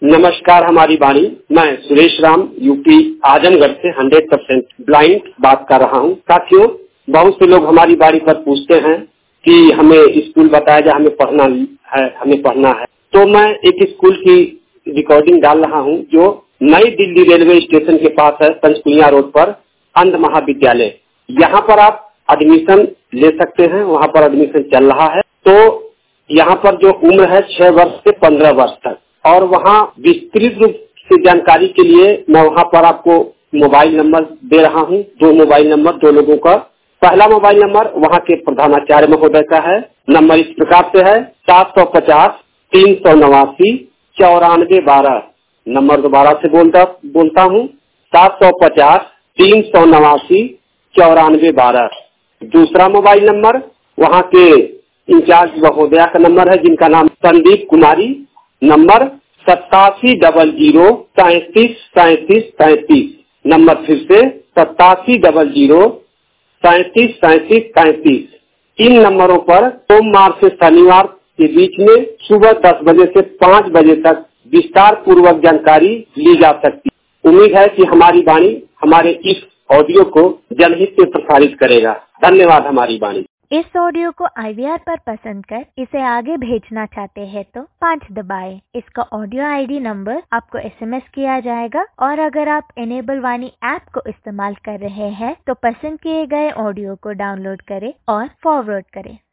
नमस्कार हमारी वाणी, मैं सुरेश राम यूपी आजमगढ़ से 100% ब्लाइंड बात कर रहा हूँ। साथियों, बहुत से लोग हमारी वाणी पर पूछते हैं कि हमें स्कूल बताया जाए, हमें पढ़ना है। तो मैं एक स्कूल की रिकॉर्डिंग डाल रहा हूँ जो नई दिल्ली रेलवे स्टेशन के पास है, पंचकुलिया रोड पर अंध महाविद्यालय। यहाँ पर आप एडमिशन ले सकते हैं, वहाँ पर एडमिशन चल रहा है। तो यहाँ पर जो उम्र है 6 वर्ष से 15 वर्ष तक, और वहाँ विस्तृत रूप से जानकारी के लिए मैं वहाँ पर आपको मोबाइल नंबर दे रहा हूँ। 2 मोबाइल नंबर 2 लोगों का। पहला मोबाइल नंबर वहाँ के प्रधानाचार्य महोदय का है। नंबर इस प्रकार से है 750 389 9412। नंबर दोबारा से बोलता हूँ 750 389 9412। दूसरा मोबाइल नंबर वहाँ के इंचार्ज महोदया का नंबर है, जिनका नाम संदीप कुमारी। नंबर 8700 37 37 37। नंबर फिर से 8700 37 37 37। इन नंबरों पर सोमवार से शनिवार के बीच में सुबह 10 बजे से 5 बजे तक विस्तार पूर्वक जानकारी ली जा सकती है। उम्मीद है कि हमारी वाणी हमारे इस ऑडियो को जनहित में प्रसारित करेगा। धन्यवाद हमारी वाणी। इस ऑडियो को IVR पर पसंद कर इसे आगे भेजना चाहते हैं तो 5 दबाएं। इसका ऑडियो ID नंबर आपको SMS किया जाएगा, और अगर आप इनेबल वाणी ऐप को इस्तेमाल कर रहे हैं तो पसंद किए गए ऑडियो को डाउनलोड करें और फॉरवर्ड करें।